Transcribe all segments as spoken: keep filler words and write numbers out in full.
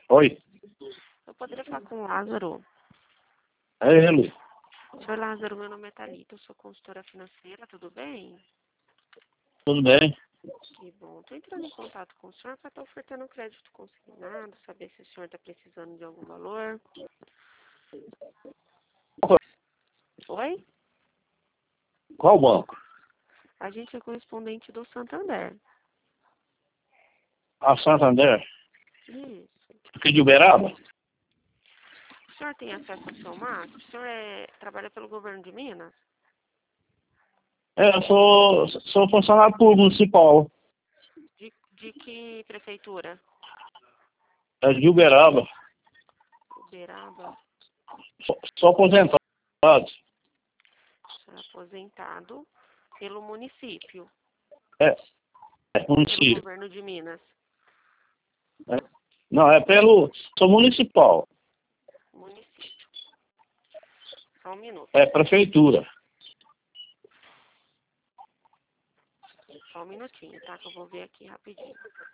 Oi, Eu poderia falar com o Lázaro? é ele. Senhor Lázaro, meu nome é Thalita, eu sou consultora financeira, tudo bem? Tudo bem? Que bom. Estou entrando em contato com o senhor para estar ofertando um crédito consignado, saber se o senhor está precisando de algum valor. Oi? Qual banco? A gente é correspondente do Santander. A Santander? Isso. Aqui de Uberaba? O senhor tem acesso ao seu mapa? O senhor é, trabalha pelo governo de Minas? É, eu sou, sou funcionário público municipal. De, de que prefeitura? É de Uberaba. Uberaba. Sou, sou aposentado. O senhor é aposentado pelo município, É, é pelo município. governo de Minas. É. Não, é pelo... Sou municipal. Município. Só um minuto. É prefeitura. Só um minutinho, tá? Que eu vou ver aqui rapidinho.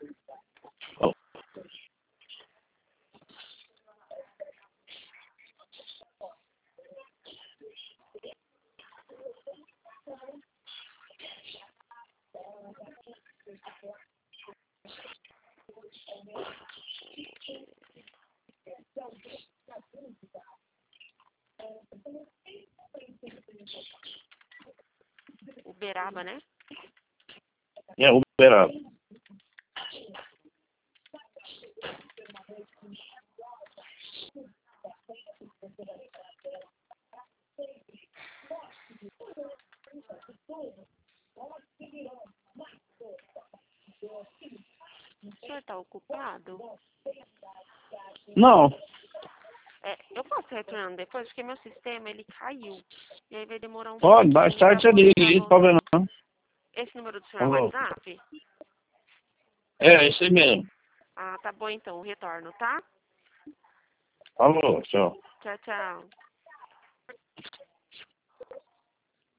Uberaba, né? É Uberaba. O senhor tá ocupado? Não, É, eu posso retornando depois, porque meu sistema, ele caiu. E aí vai demorar um pode, pouquinho mais pra tarde você liga voltar, aí, não problema voltar. não. Esse número do senhor é o Alô. WhatsApp? É, esse aí mesmo. Ah, tá bom então, retorno, tá? Alô, tchau. Tchau, tchau.